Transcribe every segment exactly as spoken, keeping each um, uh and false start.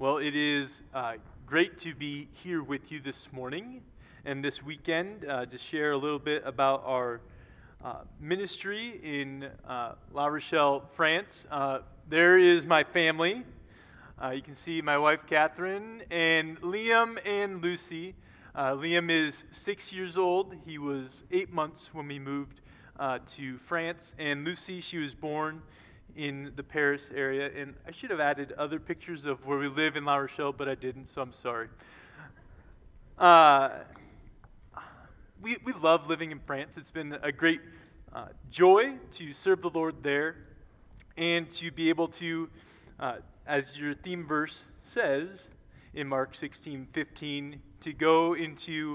Well, it is uh, great to be here with you this morning and this weekend uh, to share a little bit about our uh, ministry in uh, La Rochelle, France. Uh, there is my family. Uh, you can see my wife, Catherine, and Liam and Lucy. Uh, Liam is six years old. He was eight months when we moved uh, to France. And Lucy, she was born in the Paris area, and I should have added other pictures of where we live in La Rochelle, but I didn't, so I'm sorry. Uh, we we love living in France. It's been a great uh, joy to serve the Lord there, and to be able to, uh, as your theme verse says in Mark sixteen fifteen, to go into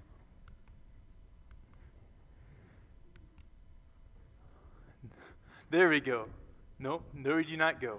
there we go. No, there we do not go.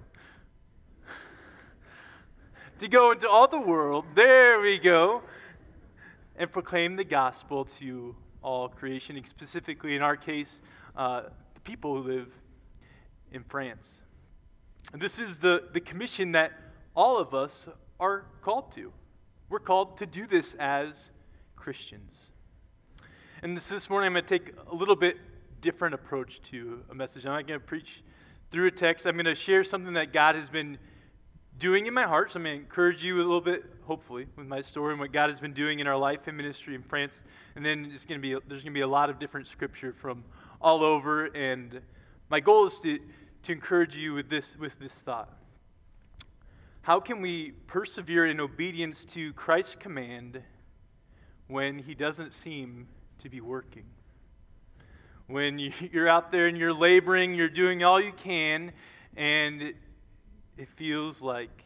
To go into all the world, there we go, and proclaim the gospel to all creation, specifically in our case, uh, the people who live in France. And this is the, the commission that all of us are called to. We're called to do this as Christians. And this, this morning I'm going to take a little bit different approach to a message. I'm not going to preach through a text. I'm going to share something that God has been doing in my heart. So I'm going to encourage you a little bit, hopefully, with my story and what God has been doing in our life and ministry in France. And then it's going to be there's going to be a lot of different scripture from all over. And my goal is to to encourage you with this with this thought. How can we persevere in obedience to Christ's command when He doesn't seem to be working? When you're out there and you're laboring, you're doing all you can, and it, it feels like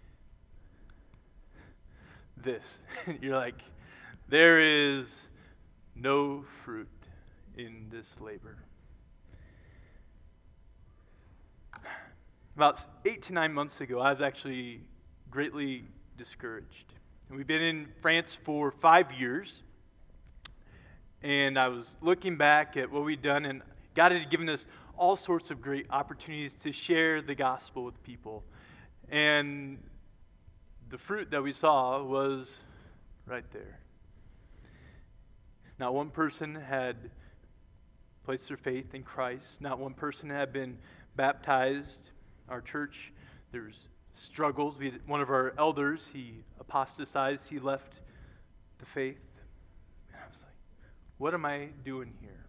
this. You're like, there is no fruit in this labor. About eight to nine months ago, I was actually greatly discouraged. And we've been in France for five years. And I was looking back at what we'd done, and God had given us all sorts of great opportunities to share the gospel with people. And the fruit that we saw was right there. Not one person had placed their faith in Christ. Not one person had been baptized. Our church, there's struggles. We had one of our elders, he apostatized, he left the faith. What am I doing here?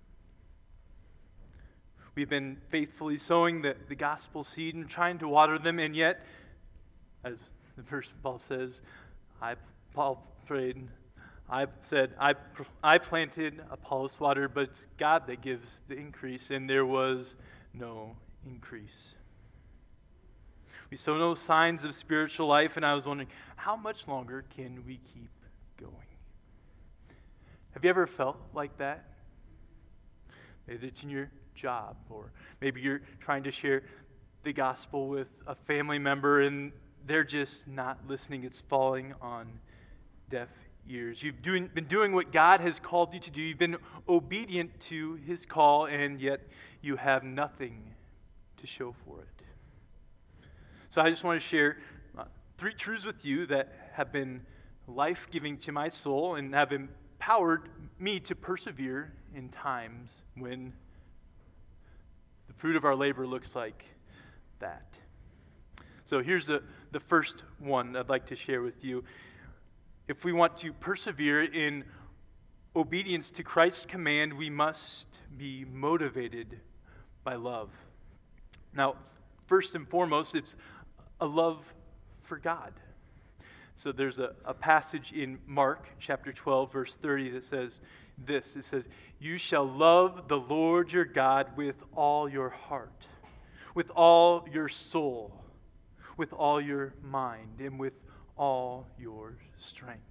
We've been faithfully sowing the, the gospel seed and trying to water them, and yet, as the verse Paul says, I Paul prayed, I said, I I planted, Apollos watered, but it's God that gives the increase, and there was no increase. We saw no signs of spiritual life, and I was wondering, how much longer can we keep going? Have you ever felt like that? Maybe it's in your job, or maybe you're trying to share the gospel with a family member and they're just not listening. It's falling on deaf ears. You've doing, been doing what God has called you to do. You've been obedient to His call, and yet you have nothing to show for it. So I just want to share uh, three truths with you that have been life-giving to my soul and have been empowered me to persevere in times when the fruit of our labor looks like that. So here's the, the first one I'd like to share with you. If we want to persevere in obedience to Christ's command, we must be motivated by love. Now, first and foremost, it's a love for God. So there's a, a passage in Mark chapter twelve, verse thirty that says this. It says, "You shall love the Lord your God with all your heart, with all your soul, with all your mind, and with all your strength."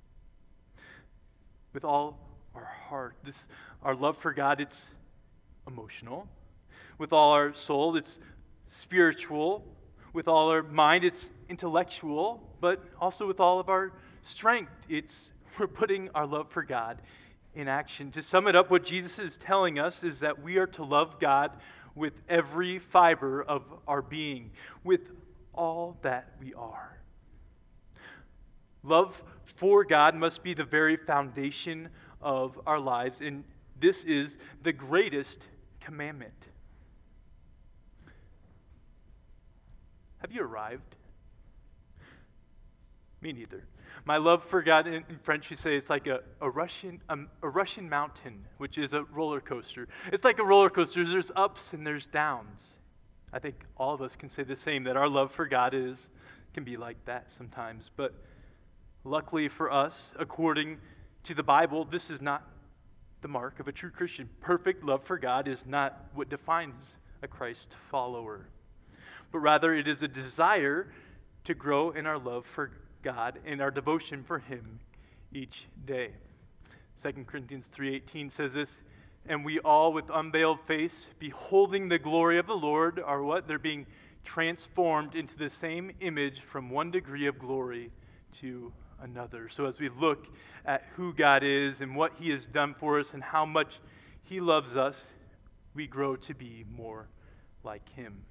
With all our heart. This, our love for God, it's emotional. With all our soul, it's spiritual. With all our mind, it's intellectual, but also with all of our strength, it's we're putting our love for God in action. To sum it up, what Jesus is telling us is that we are to love God with every fiber of our being, with all that we are. Love for God must be the very foundation of our lives, and this is the greatest commandment. Have you arrived? Me neither. My love for God, in, in French you say it's like a, a Russian um, a Russian mountain, which is a roller coaster. It's like a roller coaster. There's ups and there's downs. I think all of us can say the same, that our love for God is can be like that sometimes. But luckily for us, according to the Bible, this is not the mark of a true Christian. Perfect love for God is not what defines a Christ follower, but rather it is a desire to grow in our love for God and our devotion for Him each day. Second Corinthians three eighteen says this, and we all with unveiled face, beholding the glory of the Lord, are what? They're being transformed into the same image from one degree of glory to another. So as we look at who God is and what He has done for us and how much He loves us, we grow to be more like Him.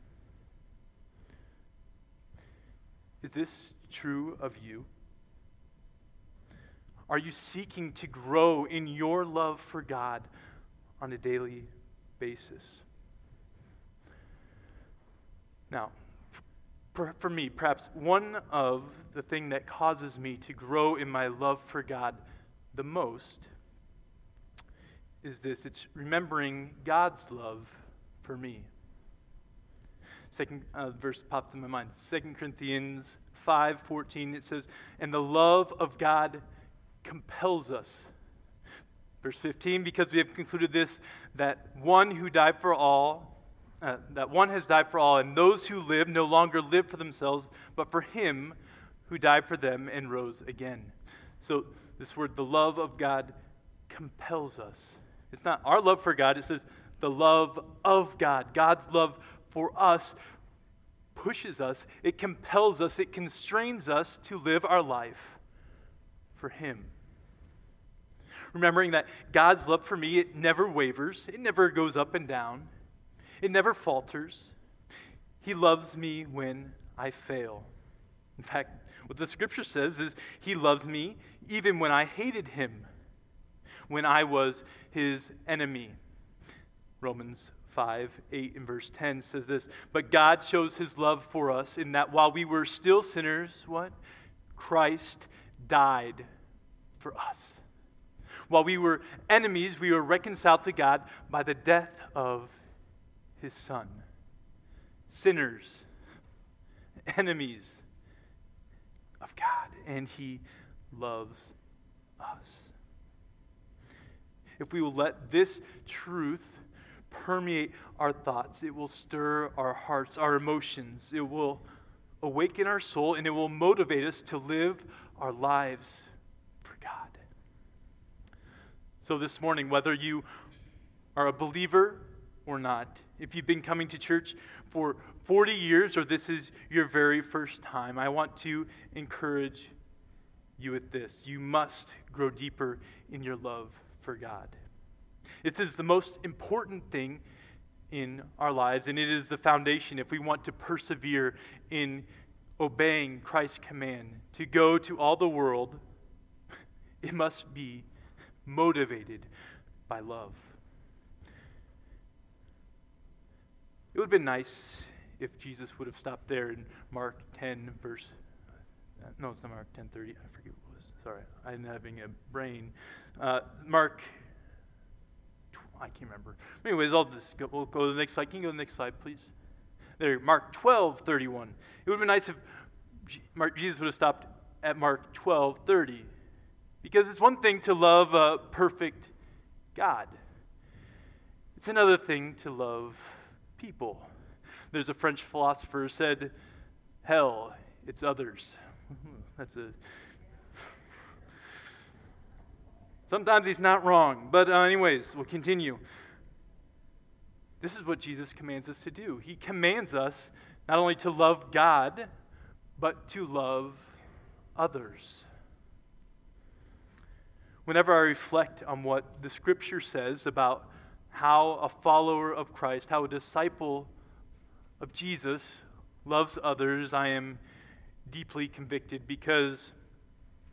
Is this true of you? Are you seeking to grow in your love for God on a daily basis? Now, for, for me, perhaps one of the things that causes me to grow in my love for God the most is this. It's remembering God's love for me. Second uh, verse pops in my mind. Second Corinthians five fourteen, it says, and the love of God compels us. Verse fifteen, because we have concluded this, that one who died for all, uh, that one has died for all, and those who live no longer live for themselves, but for Him who died for them and rose again. So this word, the love of God, compels us. It's not our love for God, it says the love of God. God's love for us pushes us, it compels us, it constrains us to live our life for Him. Remembering that God's love for me, it never wavers, it never goes up and down, it never falters. He loves me when I fail. In fact, what the scripture says is He loves me even when I hated Him, when I was His enemy. Romans five, eight, and verse ten says this, but God shows His love for us in that while we were still sinners, what? Christ died for us. While we were enemies, we were reconciled to God by the death of His Son. Sinners, enemies of God, and He loves us. If we will let this truth permeate our thoughts, it will stir our hearts, our emotions. It will awaken our soul, and it will motivate us to live our lives for God. So this morning, whether you are a believer or not, if you've been coming to church for forty years or this is your very first time, I want to encourage you with this. You must grow deeper in your love for God. It is the most important thing in our lives, and it is the foundation if we want to persevere in obeying Christ's command to go to all the world. It must be motivated by love. It would have been nice if Jesus would have stopped there in Mark ten, verse, uh, no, it's not Mark ten thirty, I forget what it was. Sorry, I'm having a brain. Uh, Mark I can't remember. Anyways, I'll just go, we'll go to the next slide. Can you go to the next slide, please? There, Mark twelve thirty-one. It would have been nice if Mark, Jesus would have stopped at Mark twelve thirty. Because it's one thing to love a perfect God. It's another thing to love people. There's a French philosopher who said, hell, it's others. That's a... Sometimes he's not wrong, but uh, anyways, we'll continue. This is what Jesus commands us to do. He commands us not only to love God, but to love others. Whenever I reflect on what the Scripture says about how a follower of Christ, how a disciple of Jesus loves others, I am deeply convicted because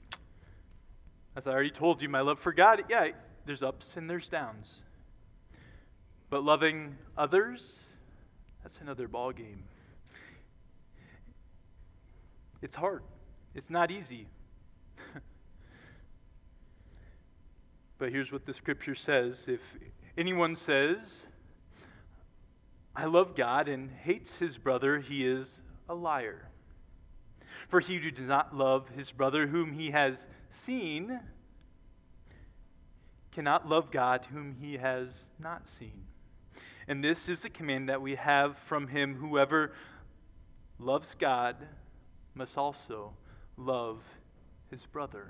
As I already told you, my love for God, yeah, there's ups and there's downs. But loving others, that's another ball game. It's hard. It's not easy. But here's what the scripture says. If anyone says, I love God and hates his brother, he is a liar. For he who does not love his brother whom he has seen cannot love God whom he has not seen. And this is the command that we have from him: whoever loves God must also love his brother.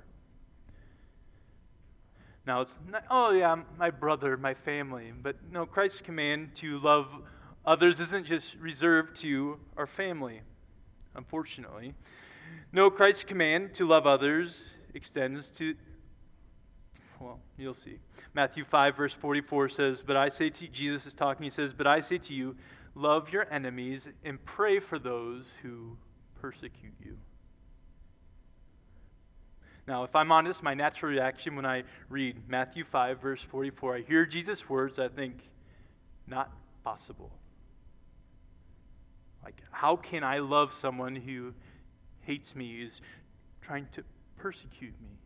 Now, it's not, oh yeah, my brother, my family. But no, Christ's command to love others isn't just reserved to our family, unfortunately. No, Christ's command to love others extends to, well, you'll see. Matthew five, verse forty-four says, but I say to you, Jesus is talking, he says, but I say to you, love your enemies and pray for those who persecute you. Now, if I'm honest, my natural reaction when I read Matthew five, verse forty-four, I hear Jesus' words, I think, not possible. Like, how can I love someone who hates me, is trying to persecute me?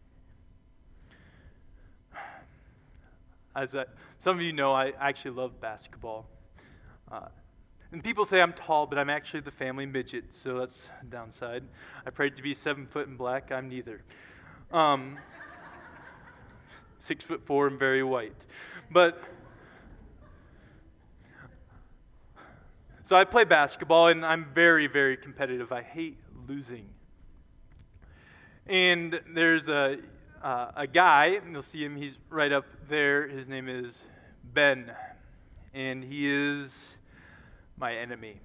As I, some of you know, I actually love basketball. Uh, and people say I'm tall, but I'm actually the family midget, so that's a downside. I prayed to be seven foot and black. I'm neither. Um, six foot four and very white. But so I play basketball, and I'm very, very competitive. I hate losing. And there's a uh, a guy, and you'll see him. He's right up there. His name is Ben, and he is my enemy.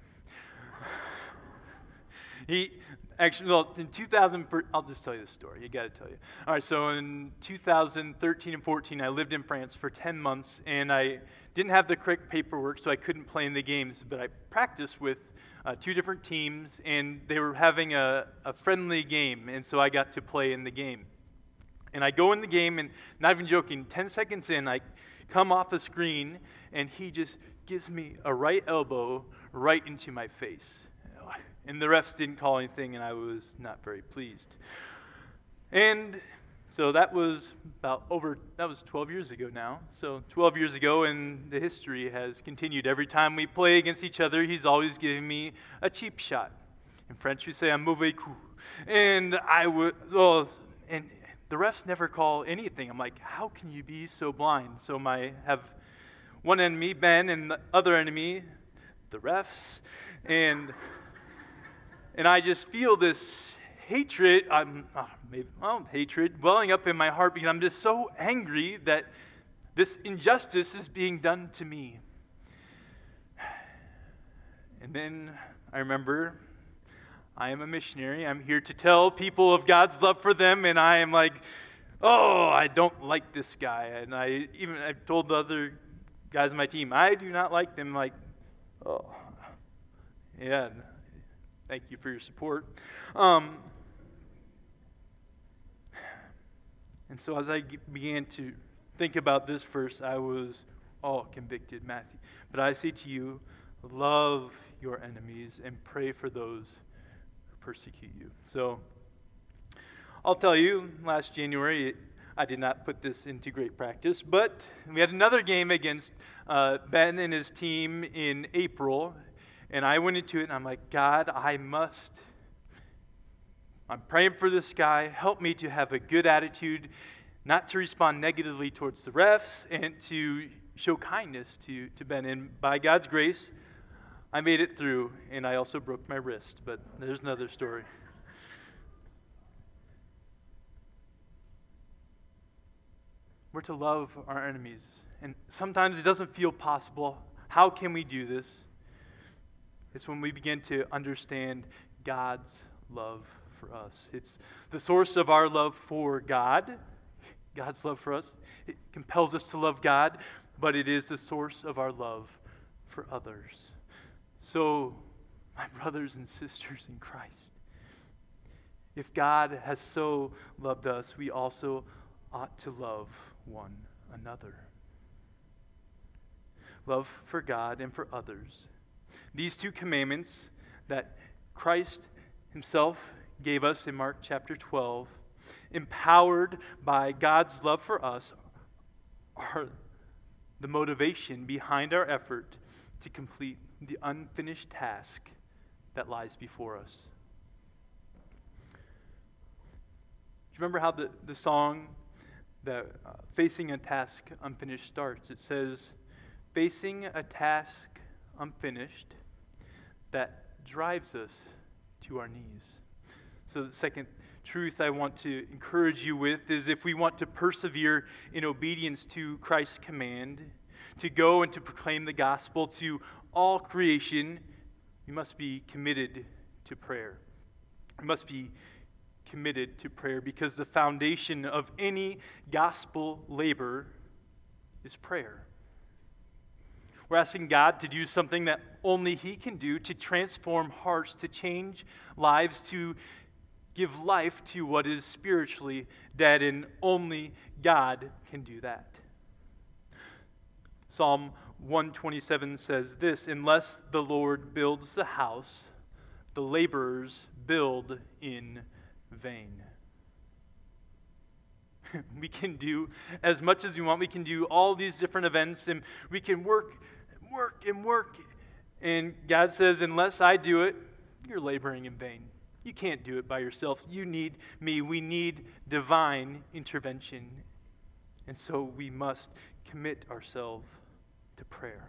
He actually, well, in two thousand, I'll just tell you the story. You got to tell you. All right, so in two thousand thirteen and fourteen, I lived in France for ten months, and I didn't have the correct paperwork, so I couldn't play in the games. But I practiced with uh, two different teams, and they were having a, a friendly game, and so I got to play in the game. And I go in the game, and not even joking, ten seconds in, I come off the screen, and he just gives me a right elbow right into my face. And the refs didn't call anything, and I was not very pleased. And so that was about over, that was twelve years ago now. So twelve years ago, and the history has continued. Every time we play against each other, he's always giving me a cheap shot. In French, we say, un mauvais coup. And I would, well, and the refs never call anything. I'm like, how can you be so blind? So my have one enemy, Ben, and the other enemy, the refs. And and I just feel this hatred, I'm, oh, maybe, well, hatred welling up in my heart because I'm just so angry that this injustice is being done to me. And then I remember I am a missionary. I'm here to tell people of God's love for them, and I am like, oh, I don't like this guy. And I even I've told the other guys on my team, I do not like them. Like, oh, yeah. Thank you for your support. Um, and so as I g- began to think about this verse, I was all convicted, Matthew. But I say to you, love your enemies and pray for those who persecute you. So I'll tell you, last January, I did not put this into great practice, but we had another game against uh, Ben and his team in April. And I went into it, and I'm like, God, I must, I'm praying for this guy. Help me to have a good attitude, not to respond negatively towards the refs, and to show kindness to, to Ben. And by God's grace, I made it through, and I also broke my wrist, but there's another story. We're to love our enemies, and sometimes it doesn't feel possible. How can we do this? It's when we begin to understand God's love for us. It's the source of our love for God, God's love for us. It compels us to love God, but it is the source of our love for others. So, my brothers and sisters in Christ, if God has so loved us, we also ought to love one another. Love for God and for others. These two commandments that Christ himself gave us in Mark chapter twelve, empowered by God's love for us, are the motivation behind our effort to complete the unfinished task that lies before us. Do you remember how the, the song, the uh, Facing a Task Unfinished starts? It says, facing a task unfinished that drives us to our knees. So the second truth I want to encourage you with is, if we want to persevere in obedience to Christ's command, to go and to proclaim the gospel to all creation, we must be committed to prayer. We must be committed to prayer, because the foundation of any gospel labor is prayer. We're asking God to do something that only He can do, to transform hearts, to change lives, to give life to what is spiritually dead, and only God can do that. Psalm one twenty-seven says this, unless the Lord builds the house, the laborers build in vain. We can do as much as we want. We can do all these different events, and we can work, work, and work. And God says, unless I do it, you're laboring in vain. You can't do it by yourself. You need me. We need divine intervention. And so we must commit ourselves to prayer.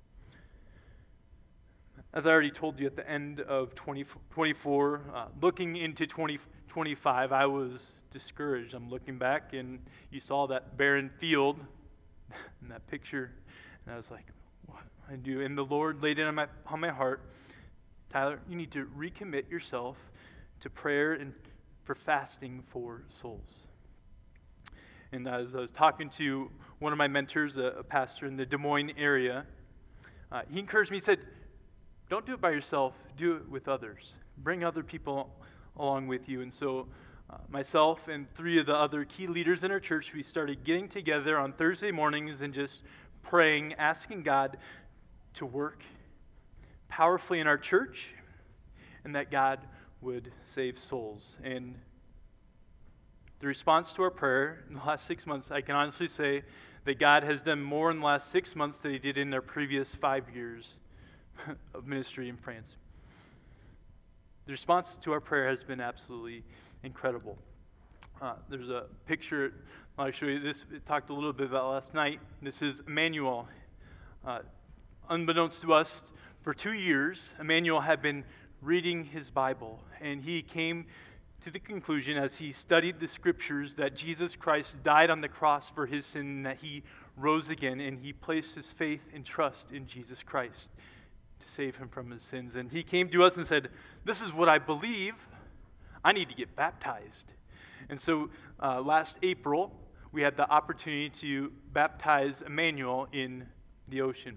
As I already told you at the end of twenty twenty-four, uh, looking into twenty twenty-five, I was discouraged. I'm looking back, and you saw that barren field in that picture, and I was like, what do I do? And the Lord laid it on my, on my heart, Tyler, you need to recommit yourself to prayer and for fasting for souls. And as I was talking to one of my mentors, a, a pastor in the Des Moines area, uh, he encouraged me. He said, don't do it by yourself, do it with others. Bring other people along with you. And so uh, myself and three of the other key leaders in our church, we started getting together on Thursday mornings and just praying, asking God to work powerfully in our church, and that God would save souls. And the response to our prayer in the last six months, I can honestly say that God has done more in the last six months than He did in their previous five years of ministry in France. The response to our prayer has been absolutely incredible. Uh, there's a picture I'll show you. This I talked a little bit about last night. This is Emmanuel. Uh, unbeknownst to us, for two years, Emmanuel had been reading his Bible, and he came to the conclusion as he studied the scriptures that Jesus Christ died on the cross for his sin, and that He rose again, and he placed his faith and trust in Jesus Christ to save him from his sins. And he came to us and said, this is what I believe. I need to get baptized. And so uh, last April, we had the opportunity to baptize Emmanuel in the ocean.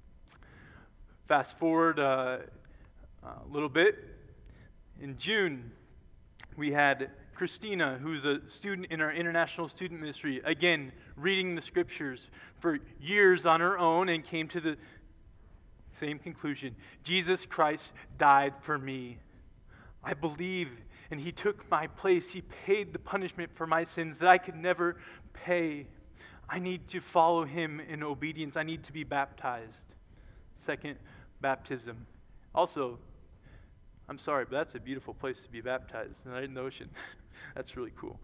Fast forward uh, a little bit. In June, we had Christina, who's a student in our international student ministry, again, reading the scriptures for years on her own, and came to the same conclusion. Jesus Christ died for me. I believe, and He took my place. He paid the punishment for my sins that I could never pay. I need to follow Him in obedience. I need to be baptized. Second baptism. Also, I'm sorry, but that's a beautiful place to be baptized, right in the ocean. That's really cool.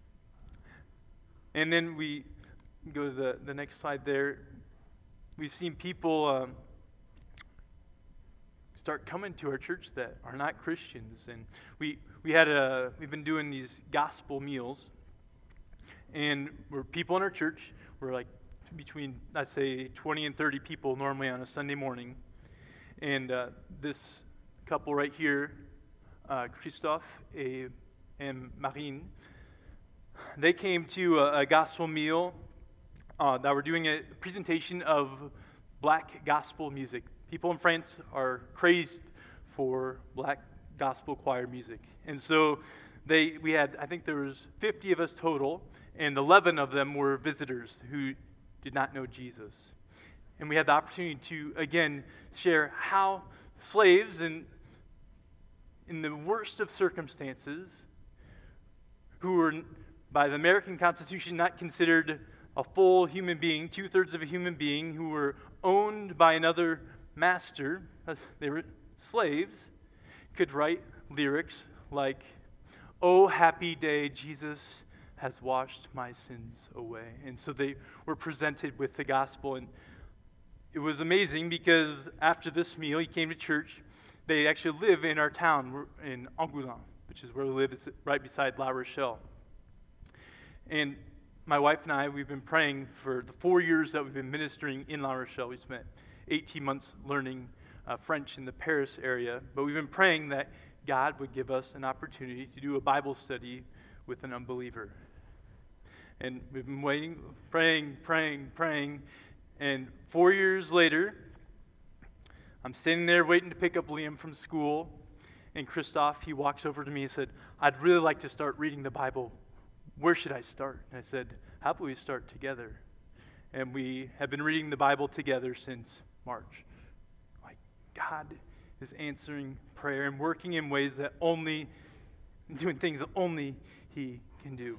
And then we go to the, the next slide there. We've seen people um, start coming to our church that are not Christians, and we we had a we've been doing these gospel meals, and we're people in our church. We're like between I'd say twenty and thirty people normally on a Sunday morning, and uh, this couple right here, uh, Christophe et, and Marine, they came to a, a gospel meal uh, that we're doing a presentation of black gospel music. People in France are crazed for black gospel choir music. And so they we had, I think there was fifty of us total, and eleven of them were visitors who did not know Jesus. And we had the opportunity to, again, share how slaves in, in the worst of circumstances, who were, by the American Constitution, not considered a full human being, two-thirds of a human being, who were owned by another master, they were slaves, could write lyrics like, "Oh, happy day, Jesus has washed my sins away." And so they were presented with the gospel. And it was amazing because after this meal, he came to church. They actually live in our town, in Angoulême, which is where we live. It's right beside La Rochelle. And my wife and I, we've been praying for the four years that we've been ministering in La Rochelle. We spent eighteen months learning uh, French in the Paris area. But we've been praying that God would give us an opportunity to do a Bible study with an unbeliever. And we've been waiting, praying, praying, praying. And four years later, I'm standing there waiting to pick up Liam from school. And Christoph, he walks over to me and said, "I'd really like to start reading the Bible. Where should I start?" And I said, "How about we start together?" And we have been reading the Bible together since March. Like, God is answering prayer and working in ways that only, doing things that only He can do.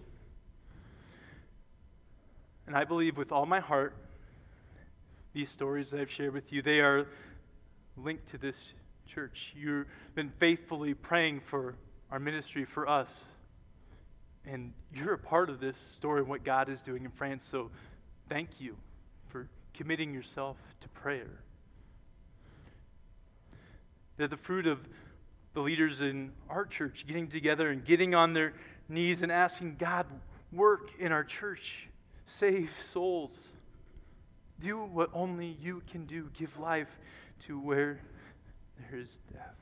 And I believe with all my heart, these stories that I've shared with you, they are linked to this church. You've been faithfully praying for our ministry, for us. And you're a part of this story and what God is doing in France. So thank you for committing yourself to prayer. They're the fruit of the leaders in our church getting together and getting on their knees and asking God, work in our church. Save souls. Do what only you can do. Give life to where there is death.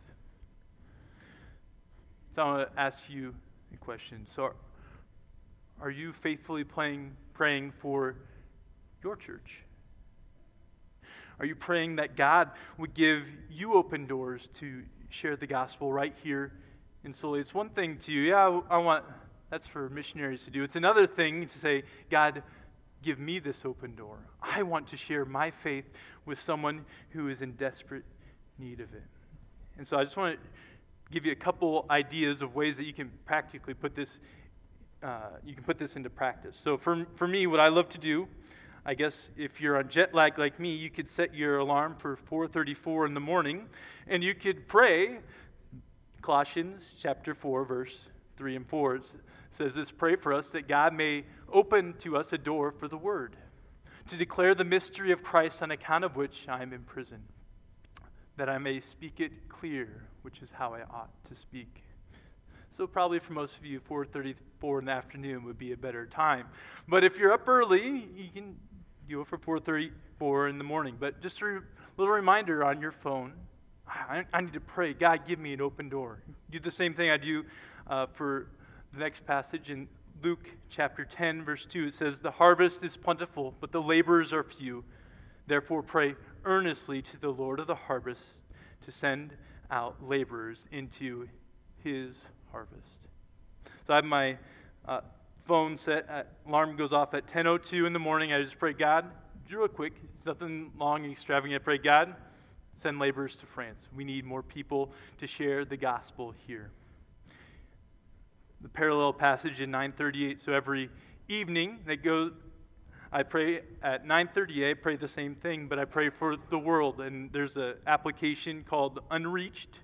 So I want to ask you a question. So are, are you faithfully playing, praying for your church? Are you praying that God would give you open doors to share the gospel right here in Sully? It's one thing to, yeah, I want, that's for missionaries to do. It's another thing to say, God, give me this open door. I want to share my faith with someone who is in desperate need of it. And so I just want to give you a couple ideas of ways that you can practically put this, uh, you can put this into practice. So for, for me, what I love to do, I guess if you're on jet lag like me, you could set your alarm for four thirty-four in the morning, and you could pray Colossians chapter four, verse three and four. It says this, "Pray for us that God may open to us a door for the word, to declare the mystery of Christ, on account of which I am in prison, that I may speak it clear, which is how I ought to speak." So probably for most of you, four thirty-four in the afternoon would be a better time. But if you're up early, you can go for four thirty-four in the morning. But just a re- little reminder on your phone, I, I need to pray, God, give me an open door. Do the same thing I do uh, for the next passage in Luke chapter ten, verse two. It says, "The harvest is plentiful, but the laborers are few. Therefore pray earnestly to the Lord of the harvest to send out laborers into his harvest." So I have my uh, phone set, at, alarm goes off at ten oh two in the morning. I just pray, God, real quick, it's nothing long and extravagant. I pray, God, send laborers to France. We need more people to share the gospel here. The parallel passage in nine thirty-eight, so every evening that goes, I pray at nine thirty-eight, I pray the same thing, but I pray for the world. And there's an application called Unreached,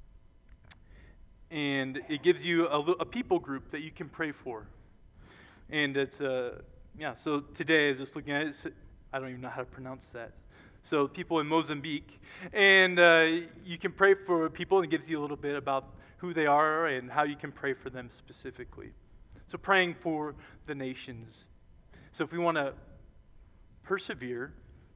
and it gives you a, a people group that you can pray for. And it's, uh, yeah, so today I was just looking at it, I don't even know how to pronounce that. So people in Mozambique, and uh, you can pray for people, and it gives you a little bit about who they are and how you can pray for them specifically. So praying for the nations. So if we want to persevere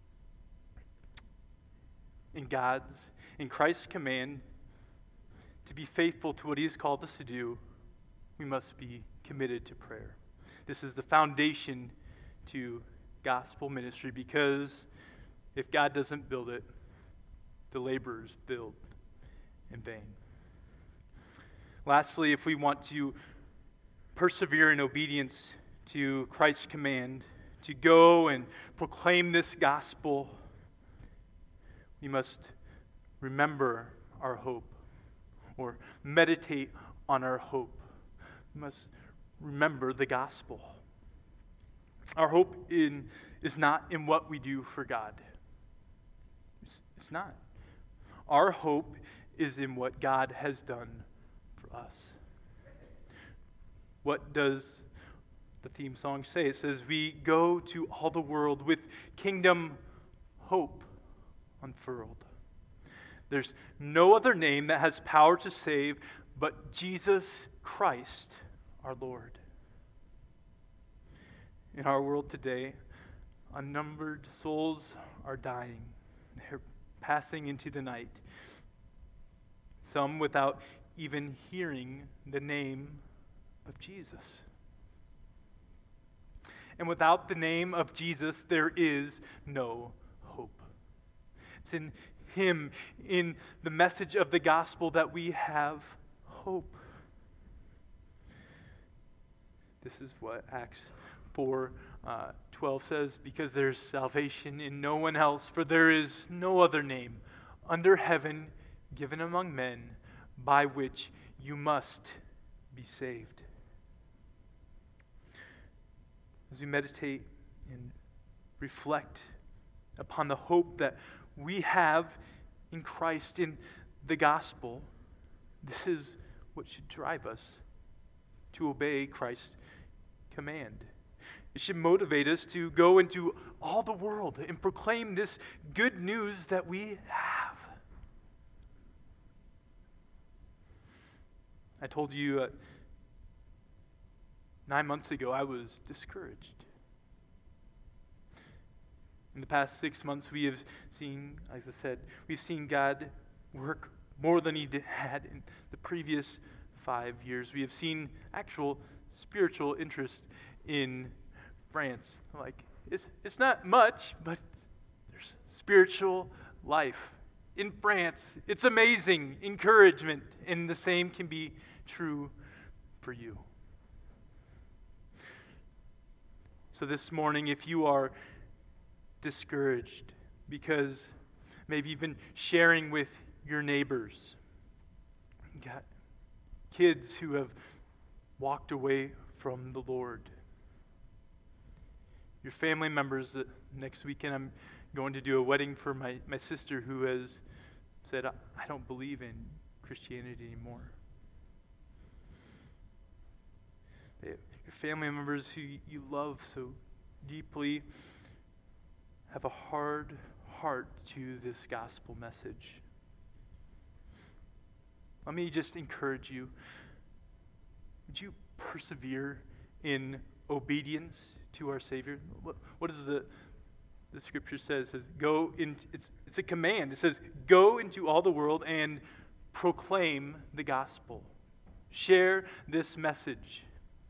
in God's, in Christ's command to be faithful to what He has called us to do, we must be committed to prayer. This is the foundation to gospel ministry, because if God doesn't build it, the laborers build in vain. Lastly, if we want to persevere in obedience to Christ's command to go and proclaim this gospel, we must remember our hope, or meditate on our hope. We must remember the gospel. Our hope in, is not in what we do for God. It's, it's not. Our hope is in what God has done for us. What does the theme song say? It says, we go to all the world with kingdom hope unfurled. There's no other name that has power to save but Jesus Christ, our Lord. In our world today, unnumbered souls are dying. They're passing into the night. Some without even hearing the name of Jesus. And without the name of Jesus, there is no hope. It's in Him, in the message of the gospel, that we have hope. This is what Acts four uh, twelve says, because there's salvation in no one else, for there is no other name under heaven given among men by which you must be saved. As we meditate and reflect upon the hope that we have in Christ, in the gospel, this is what should drive us to obey Christ's command. It should motivate us to go into all the world and proclaim this good news that we have. I told you uh, nine months ago I was discouraged. In the past six months we have seen, as I said, we've seen God work more than He did, had in the previous five years. We have seen actual spiritual interest in France. Like, it's, it's not much, but there's spiritual life in France. It's amazing encouragement, and the same can be true for you. So this morning, if you are discouraged because maybe you've been sharing with your neighbors, you got kids who have walked away from the Lord, your family members, that next weekend I'm going to do a wedding for my, my sister who has said, I, I don't believe in Christianity anymore. Your family members who you love so deeply have a hard heart to this gospel message. Let me just encourage you. Would you persevere in obedience to our Savior? What, what does the, the scripture says? It says, go in, it's, it's a command. It says, go into all the world and proclaim the gospel. Share this message.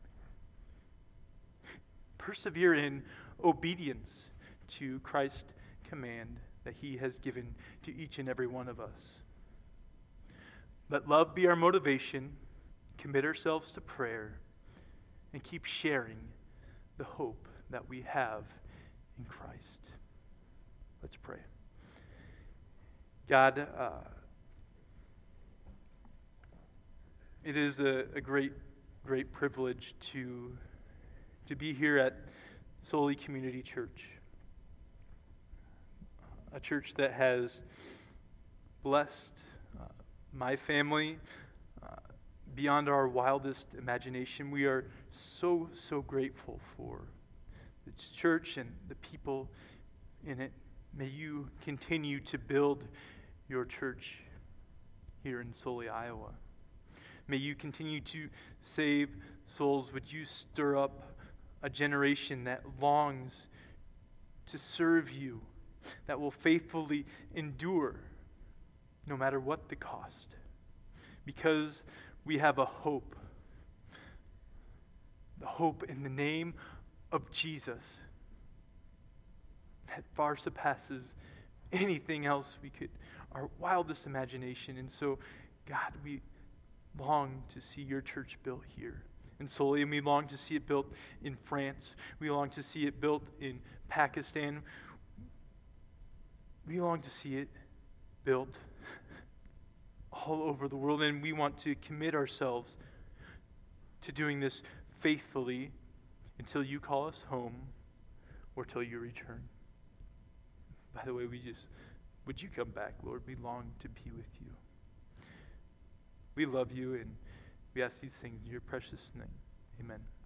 Persevere in obedience to Christ's command that He has given to each and every one of us. Let love be our motivation, commit ourselves to prayer, and keep sharing the hope that we have in Christ. Let's pray. God, uh, it is a, a great, great privilege to to be here at Soli Community Church, a church that has blessed uh, my family uh, beyond our wildest imagination. We are so, so grateful for this church and the people in it. May you continue to build your church here in Soli, Iowa. May you continue to save souls. Would you stir up a generation that longs to serve you, that will faithfully endure no matter what the cost, because we have a hope, the hope in the name of Jesus that far surpasses anything else we could, our wildest imagination. And so, God, we long to see your church built here in Soli, and we long to see it built in France. We long to see it built in Pakistan. We long to see it built all over the world, and we want to commit ourselves to doing this faithfully until you call us home or till you return. By the way, we just, would you come back, Lord? We long to be with you. We love you, and we ask these things in your precious name. Amen.